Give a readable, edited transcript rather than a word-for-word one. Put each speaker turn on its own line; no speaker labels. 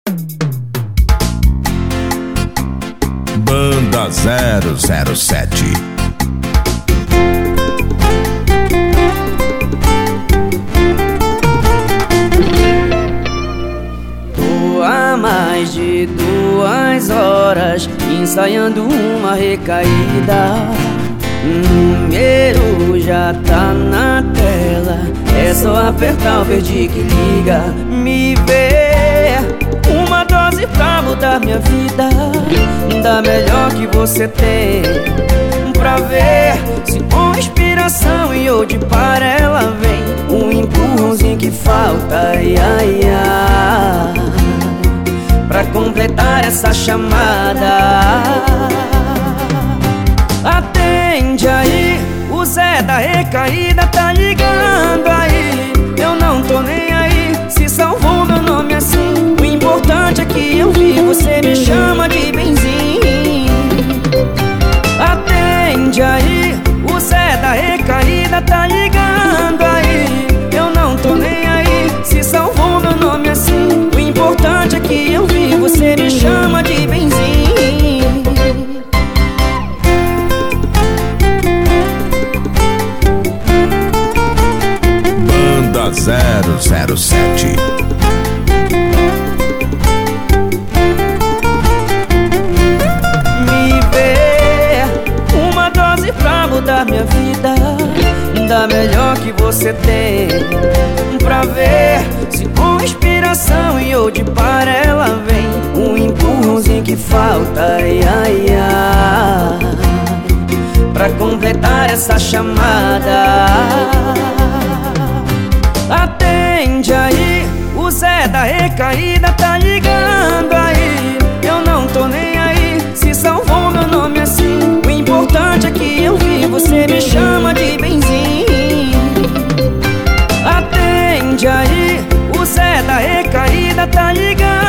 Banda 007.
Tô há mais de 2 horas ensaiando uma recaída. Número já tá na tela, é só apertar o verde que liga. Me vê, uma dose pra mudar minha vida, da melhor que você tem, pra ver se com inspiração e ou de par ela vem. Um empurrãozinho que falta, ai, ai, ai, pra completar essa chamada. Atende aí, o Zé da recaída tá ligando aí. Eu não tô nem aí, se salvou meu nome assim. O importante é que eu vi, você me chama de benzinho. Atende aí, o Zé da recaída tá ligando aí. Eu não tô nem aí, se salvou meu nome assim. O importante é que eu vi, você me chama de benzinho.
Banda 007.
Me vê, uma dose pra mudar minha vida, da melhor que você tem, pra ver se com inspiração e ou de par ela vem. Um empurrãozinho que falta, ai, ai, ai, pra completar essa chamada. Atende aí, o Zé da recaída tá ligando aí. Eu não tô nem aí, se salvou meu nome assim. O importante é que eu vi, você me chama de benzinho. Atende aí, o Zé da recaída tá ligando